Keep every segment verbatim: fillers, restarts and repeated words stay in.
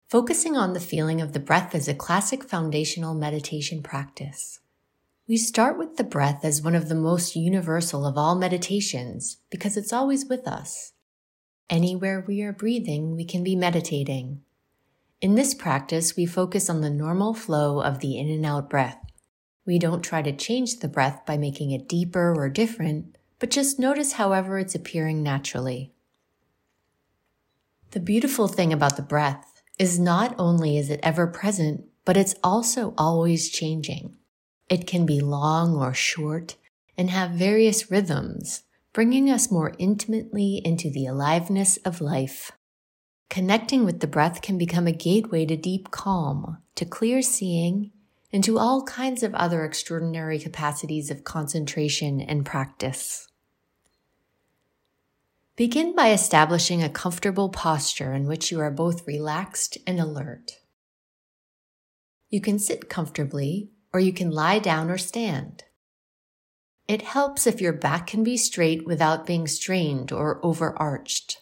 Focusing on the feeling of the breath is a classic foundational meditation practice. We start with the breath as one of the most universal of all meditations because it's always with us. Anywhere we are breathing, we can be meditating. In this practice, we focus on the normal flow of the in and out breath. We don't try to change the breath by making it deeper or different, but just notice however it's appearing naturally. The beautiful thing about the breath is not only is it ever present, but it's also always changing. It can be long or short and have various rhythms, bringing us more intimately into the aliveness of life. Connecting with the breath can become a gateway to deep calm, to clear seeing, and to all kinds of other extraordinary capacities of concentration and practice. Begin by establishing a comfortable posture in which you are both relaxed and alert. You can sit comfortably, or you can lie down or stand. It helps if your back can be straight without being strained or overarched.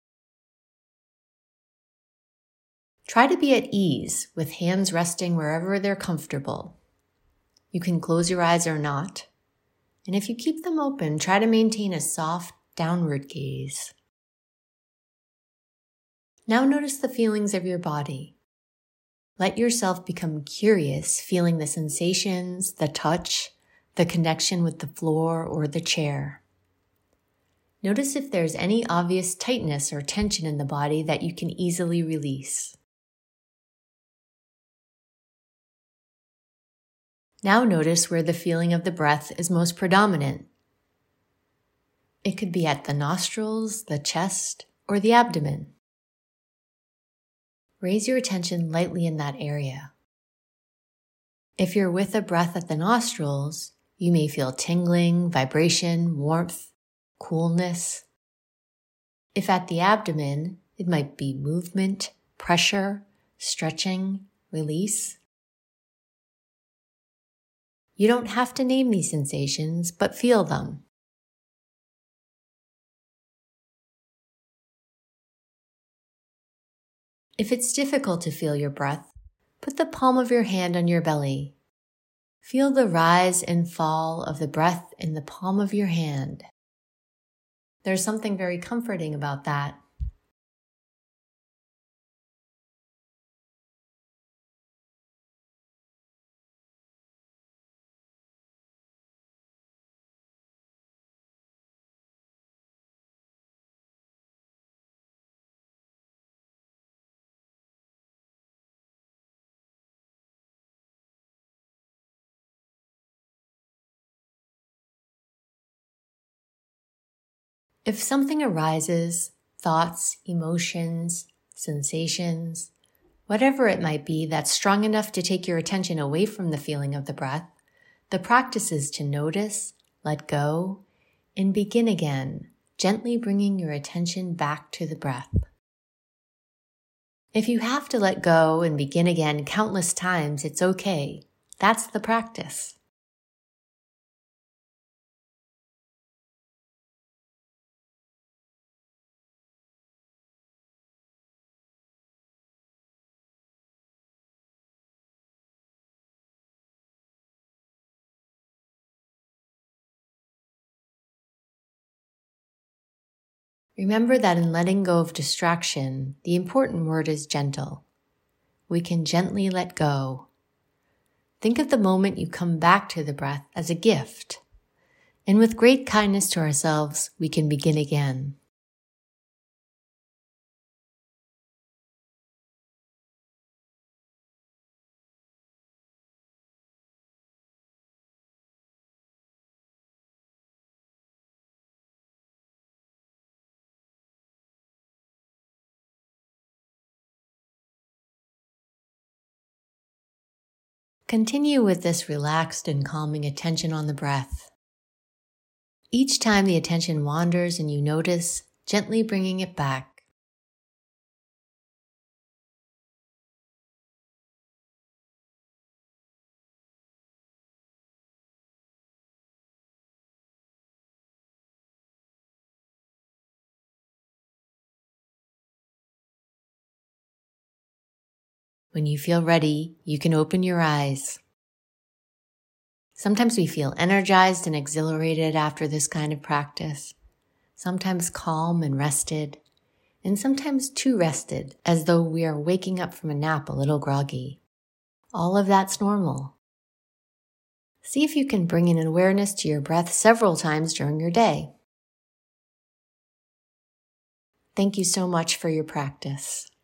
Try to be at ease with hands resting wherever they're comfortable. You can close your eyes or not, and if you keep them open, try to maintain a soft downward gaze. Now notice the feelings of your body. Let yourself become curious, feeling the sensations, the touch, the connection with the floor or the chair. Notice if there's any obvious tightness or tension in the body that you can easily release. Now notice where the feeling of the breath is most predominant. It could be at the nostrils, the chest, or the abdomen. Raise your attention lightly in that area. If you're with a breath at the nostrils, you may feel tingling, vibration, warmth, coolness. If at the abdomen, it might be movement, pressure, stretching, release. You don't have to name these sensations, but feel them. If it's difficult to feel your breath, put the palm of your hand on your belly. Feel the rise and fall of the breath in the palm of your hand. There's something very comforting about that. If something arises, thoughts, emotions, sensations, whatever it might be that's strong enough to take your attention away from the feeling of the breath, the practice is to notice, let go, and begin again, gently bringing your attention back to the breath. If you have to let go and begin again countless times, it's okay. That's the practice. Remember that in letting go of distraction, the important word is gentle. We can gently let go. Think of the moment you come back to the breath as a gift. And with great kindness to ourselves, we can begin again. Continue with this relaxed and calming attention on the breath. Each time the attention wanders and you notice, gently bringing it back. When you feel ready, you can open your eyes. Sometimes we feel energized and exhilarated after this kind of practice, sometimes calm and rested, and sometimes too rested, as though we are waking up from a nap a little groggy. All of that's normal. See if you can bring an awareness to your breath several times during your day. Thank you so much for your practice.